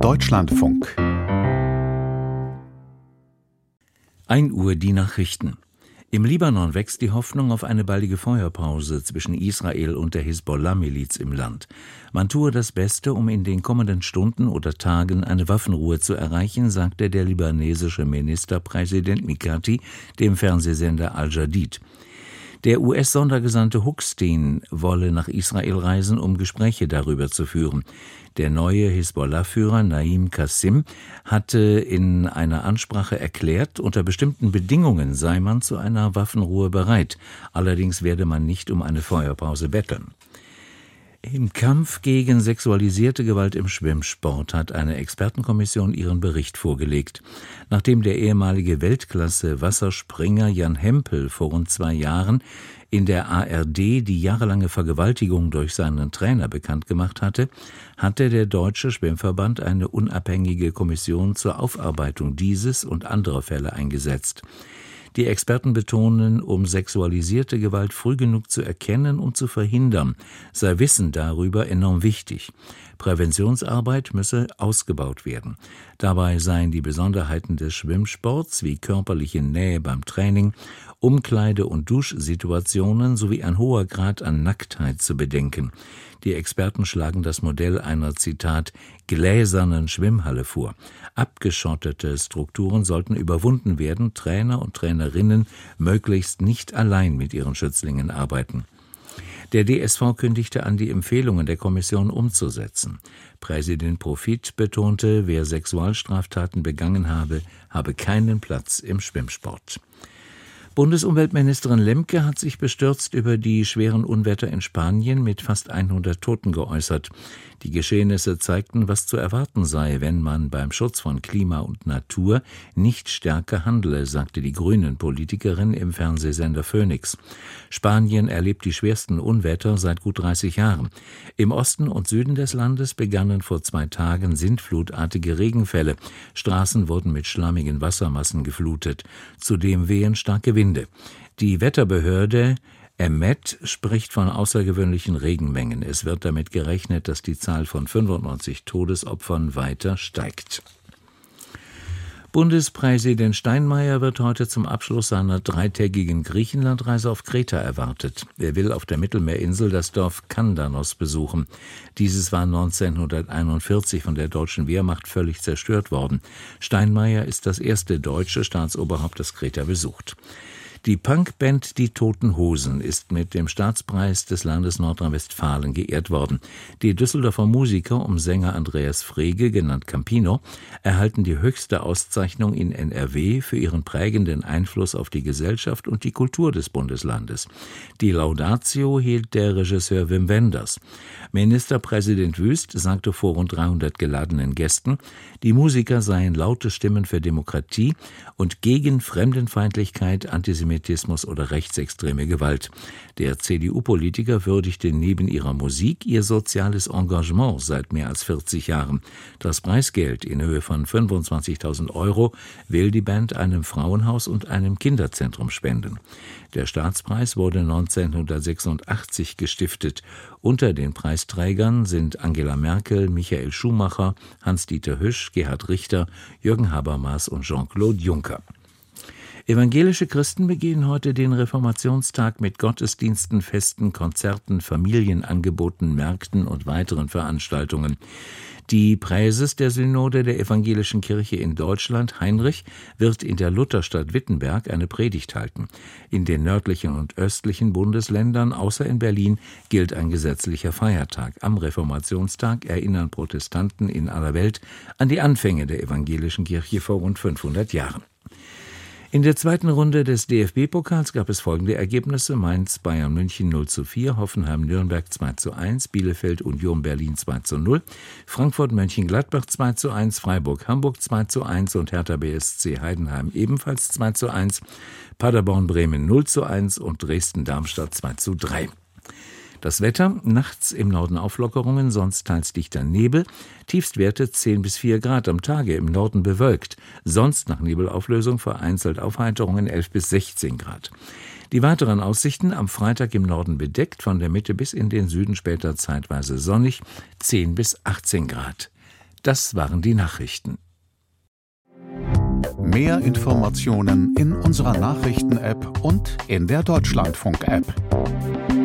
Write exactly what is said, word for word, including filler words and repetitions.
Deutschlandfunk. ein Uhr die Nachrichten. Im Libanon wächst die Hoffnung auf eine baldige Feuerpause zwischen Israel und der Hisbollah-Miliz im Land. Man tue das Beste, um in den kommenden Stunden oder Tagen eine Waffenruhe zu erreichen, sagte der libanesische Ministerpräsident Mikati dem Fernsehsender Al-Jadid. Der U S-Sondergesandte Hookstein wolle nach Israel reisen, um Gespräche darüber zu führen. Der neue Hisbollah-Führer Naim Qassim hatte in einer Ansprache erklärt, unter bestimmten Bedingungen sei man zu einer Waffenruhe bereit. Allerdings werde man nicht um eine Feuerpause betteln. Im Kampf gegen sexualisierte Gewalt im Schwimmsport hat eine Expertenkommission ihren Bericht vorgelegt. Nachdem der ehemalige Weltklasse-Wasserspringer Jan Hempel vor rund zwei Jahren in der A R D die jahrelange Vergewaltigung durch seinen Trainer bekannt gemacht hatte, hatte der Deutsche Schwimmverband eine unabhängige Kommission zur Aufarbeitung dieses und anderer Fälle eingesetzt. Die Experten betonen, um sexualisierte Gewalt früh genug zu erkennen und zu verhindern, sei Wissen darüber enorm wichtig. Präventionsarbeit müsse ausgebaut werden. Dabei seien die Besonderheiten des Schwimmsports wie körperliche Nähe beim Training, Umkleide- und Duschsituationen sowie ein hoher Grad an Nacktheit zu bedenken. Die Experten schlagen das Modell einer, Zitat, gläsernen Schwimmhalle vor. Abgeschottete Strukturen sollten überwunden werden, Trainer und Trainerinnen möglichst nicht allein mit ihren Schützlingen arbeiten. Der D S V kündigte an, die Empfehlungen der Kommission umzusetzen. Präsident Profit betonte, wer Sexualstraftaten begangen habe, habe keinen Platz im Schwimmsport. Bundesumweltministerin Lemke hat sich bestürzt über die schweren Unwetter in Spanien mit fast hundert Toten geäußert. Die Geschehnisse zeigten, was zu erwarten sei, wenn man beim Schutz von Klima und Natur nicht stärker handle, sagte die Grünen-Politikerin im Fernsehsender Phoenix. Spanien erlebt die schwersten Unwetter seit gut dreißig Jahren. Im Osten und Süden des Landes begannen vor zwei Tagen sintflutartige Regenfälle. Straßen wurden mit schlammigen Wassermassen geflutet. Zudem wehen starke Winde. Die Wetterbehörde E M E T spricht von außergewöhnlichen Regenmengen. Es wird damit gerechnet, dass die Zahl von fünfundneunzig Todesopfern weiter steigt. Bundespräsident Steinmeier wird heute zum Abschluss seiner dreitägigen Griechenlandreise auf Kreta erwartet. Er will auf der Mittelmeerinsel das Dorf Kandanos besuchen. Dieses war neunzehnhunderteinundvierzig von der deutschen Wehrmacht völlig zerstört worden. Steinmeier ist das erste deutsche Staatsoberhaupt, das Kreta besucht. Die Punkband Die Toten Hosen ist mit dem Staatspreis des Landes Nordrhein-Westfalen geehrt worden. Die Düsseldorfer Musiker um Sänger Andreas Frege, genannt Campino, erhalten die höchste Auszeichnung in N R W für ihren prägenden Einfluss auf die Gesellschaft und die Kultur des Bundeslandes. Die Laudatio hielt der Regisseur Wim Wenders. Ministerpräsident Wüst sagte vor rund dreihundert geladenen Gästen, die Musiker seien laute Stimmen für Demokratie und gegen Fremdenfeindlichkeit, Antisemitismus oder rechtsextreme Gewalt. Der C D U-Politiker würdigte neben ihrer Musik ihr soziales Engagement seit mehr als vierzig Jahren. Das Preisgeld in Höhe von fünfundzwanzigtausend Euro will die Band einem Frauenhaus und einem Kinderzentrum spenden. Der Staatspreis wurde neunzehnhundertsechsundachtzig gestiftet. Unter den Preisträgern sind Angela Merkel, Michael Schumacher, Hans-Dieter Hüsch, Gerhard Richter, Jürgen Habermas und Jean-Claude Juncker. Evangelische Christen begehen heute den Reformationstag mit Gottesdiensten, Festen, Konzerten, Familienangeboten, Märkten und weiteren Veranstaltungen. Die Präses der Synode der Evangelischen Kirche in Deutschland, Heinrich, wird in der Lutherstadt Wittenberg eine Predigt halten. In den nördlichen und östlichen Bundesländern, außer in Berlin, gilt ein gesetzlicher Feiertag. Am Reformationstag erinnern Protestanten in aller Welt an die Anfänge der Evangelischen Kirche vor rund fünfhundert Jahren. In der zweiten Runde des D F B-Pokals gab es folgende Ergebnisse: Mainz Bayern München null zu vier, Hoffenheim Nürnberg zwei zu eins, Bielefeld Union Berlin zwei zu null, Frankfurt Mönchengladbach zwei zu eins, Freiburg Hamburg zwei zu eins und Hertha B S C Heidenheim ebenfalls zwei zu eins, Paderborn Bremen null zu eins und Dresden Darmstadt zwei zu drei. Das Wetter, nachts im Norden Auflockerungen, sonst teils dichter Nebel, Tiefstwerte zehn bis vier Grad, am Tage im Norden bewölkt, sonst nach Nebelauflösung vereinzelt Aufheiterungen elf bis sechzehn Grad. Die weiteren Aussichten: am Freitag im Norden bedeckt, von der Mitte bis in den Süden später zeitweise sonnig, zehn bis achtzehn Grad. Das waren die Nachrichten. Mehr Informationen in unserer Nachrichten-App und in der Deutschlandfunk-App.